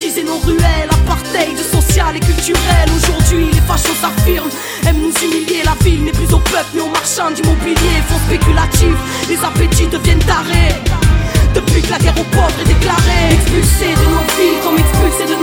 diviser nos ruelles, apartheid social et culturel. Aujourd'hui les fachos s'affirment, aiment nous humilier. La ville n'est plus au peuple mais aux marchands d'immobilier. Fonds spéculatifs, les appétits deviennent tarés. Depuis que la guerre aux pauvres est déclarée, expulsés de nos villes comme expulsés de